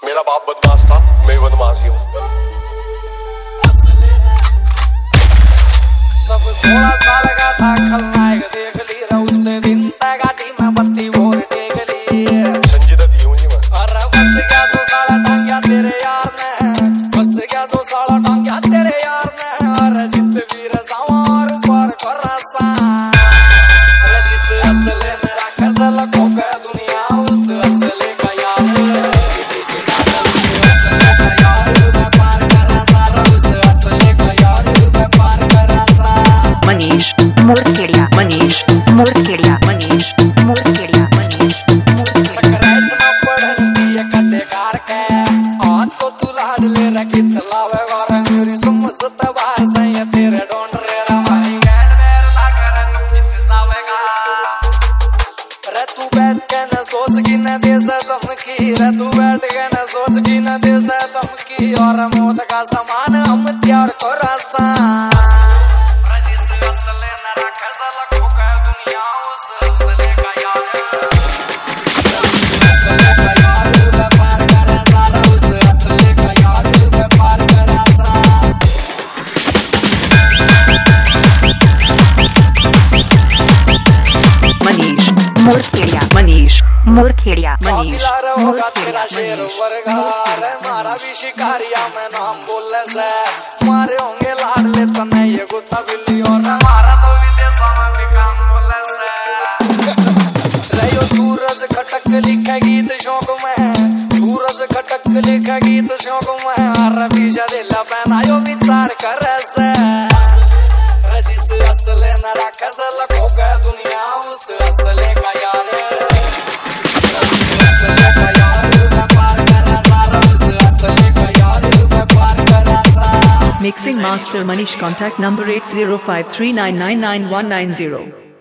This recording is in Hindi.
मेरा बाप बदमाश था, मैं बदमाश ही हूँ। सब 16 साल का था खलनायक देख ली, उससे दिन गाड़ी में बत्ती भोर देख ली। संजीदा दी हूँ जी मैं। अरे बस गया तो साला टांग्या तेरे यार ने, बस गया तो साला टांग्या तेरे यार ने। अरे जित वीर सवार पर करसा, जिस असले मेरा कसल को के दुनिया उस असले का यार। मनीष मुरखेड़िया, मनीष मुरखेड़िया, मनीष मुरखेड़िया, मनीष सकराइच ना पढ़ती है कटेकार के, आज तो तू लाड ले रखी तलावे वाला मेरी समझत भाषा ये तेरे डोंट रे रमाई गैल मेर लागर तू कित सावेगा। रे तू बैठ के न सोच की न दे धमकी, रे तू बैठ के न सोच की न दे धमकी। और मौत का समान हम त्यार को रासा, मुरखेड़िया, मनीष मुरखेड़िया, मनीष मुरखेड़िया, शेर वर्गा मारा भी शिकारिया में नाम बोले से मारे होंगे लाड ले तने ये गुत्ता बिल्ली। और मारा तो विदेशों में भी काम बोले से। रहियो सूरज खटक लिखा गीत शौक में, सूरज खटक लिखा गीत शौक में। और बीजा दिला पहनायो विचार कर से, जिस असले न रख सको के दुनिया उस असले का यार। Mixing Master Manish, contact number 8053999190.